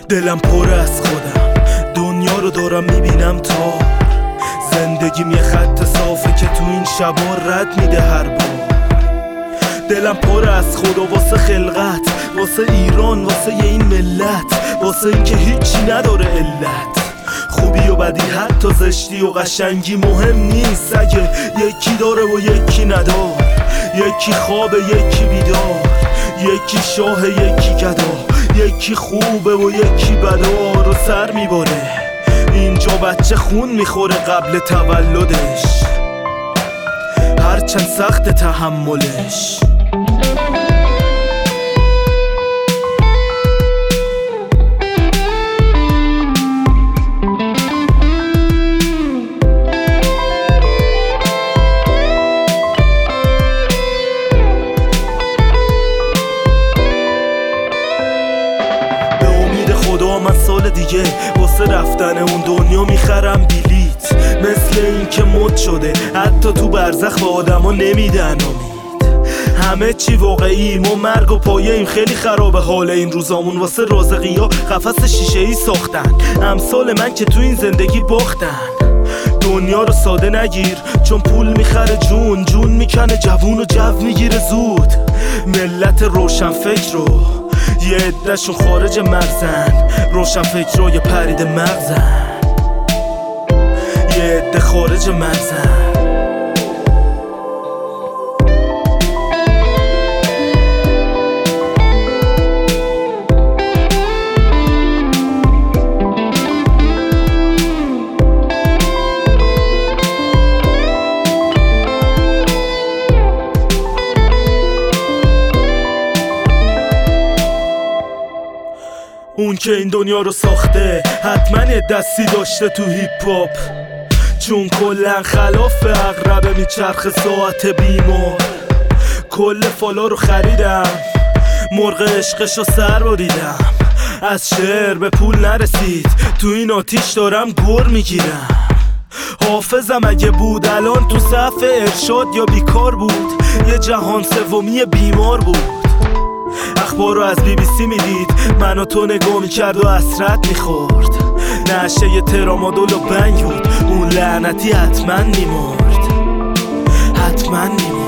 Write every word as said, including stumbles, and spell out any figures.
دلم پر از خودم، دنیا رو دارم میبینم تا زندگیم یه خط صافه که تو این شبا رد میده هر بار. دلم پر از خدا واسه خلقت، واسه ایران، واسه این ملت، واسه این که هیچی نداره علت. خوبی و بدی حتی زشتی و قشنگی مهم نیست اگه یکی داره و یکی ندار، یکی خوابه یکی بیدار، یکی شاه یکی گدا، یکی خوبه و یکی بدار و سر میباره. اینجا بچه خون میخوره قبل تولدش، هرچند سخت تحملش. من سال دیگه واسه رفتن اون دنیا میخرم بلیت، مثل این که مد شده حتی تو برزخ به آدما نمیدن امید. همه چی واقعی، ما مرگ و پایه ایم، خیلی خرابه حال این روزامون. واسه رازقی ها قفس شیشه ای ساختن، امثال من که تو این زندگی باختن. دنیا رو ساده نگیر چون پول میخره جون، جون میکنه جوون و جو میگیره زود. ملت روشن فکر رو یه عده‌شون خارج مرزن، روشن فکر رو یه پرید مغزن، یه عده خارج مرزن. اون که این دنیا رو ساخته حتما یه دستی داشته تو هیپ هاپ، چون کلن خلاف اقربه میچرخ ساعت بیمار. کل فالا رو خریدم، مرغ عشقش رو سر بریدم، از شعر به پول نرسید، تو این آتیش دارم گر میگیرم. حافظم اگه بود الان تو صف ارشاد یا بیکار بود، یه جهان سومی بیمار بود. اخبار رو از بی بی سی میدید، من و تو نگاه میکرد و حسرت میخورد. نشه یه ترامادول و بنگ بود، اون لعنتی حتما میمرد، حتما میمرد.